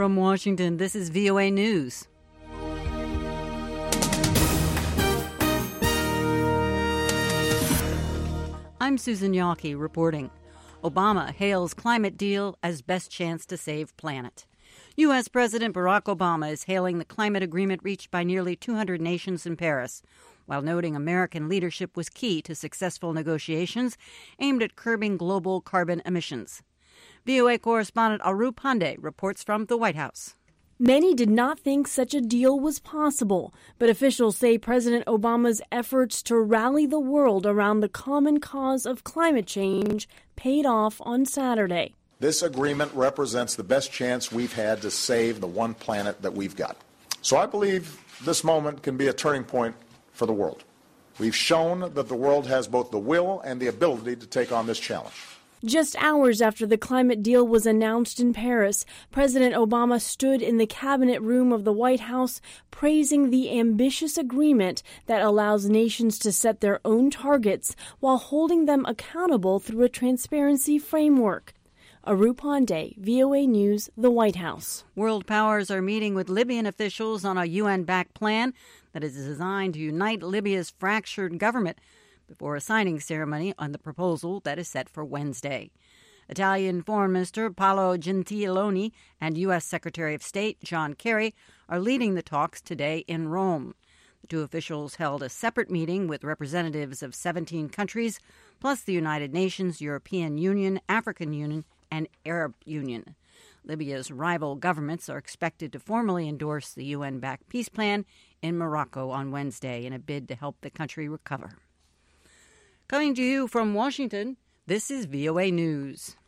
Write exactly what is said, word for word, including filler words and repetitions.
From Washington, this is V O A News. I'm Susan Yawkey reporting. Obama hails climate deal as best chance to save planet. U S. President Barack Obama is hailing the climate agreement reached by nearly two hundred nations in Paris, while noting American leadership was key to successful negotiations aimed at curbing global carbon emissions. V O A correspondent Aru Pandey reports from the White House. Many did not think such a deal was possible, but officials say President Obama's efforts to rally the world around the common cause of climate change paid off on Saturday. This agreement represents the best chance we've had to save the one planet that we've got. So I believe this moment can be a turning point for the world. We've shown that the world has both the will and the ability to take on this challenge. Just hours after the climate deal was announced in Paris, President Obama stood in the cabinet room of the White House praising the ambitious agreement that allows nations to set their own targets while holding them accountable through a transparency framework. Aru Pandey, V O A News, the White House. World powers are meeting with Libyan officials on a U N-backed plan that is designed to unite Libya's fractured government before a signing ceremony on the proposal that is set for Wednesday. Italian Foreign Minister Paolo Gentiloni and U S. Secretary of State John Kerry are leading the talks today in Rome. The two officials held a separate meeting with representatives of seventeen countries, plus the United Nations, European Union, African Union, and Arab Union. Libya's rival governments are expected to formally endorse the U N-backed peace plan in Morocco on Wednesday in a bid to help the country recover. Coming to you from Washington, this is V O A News.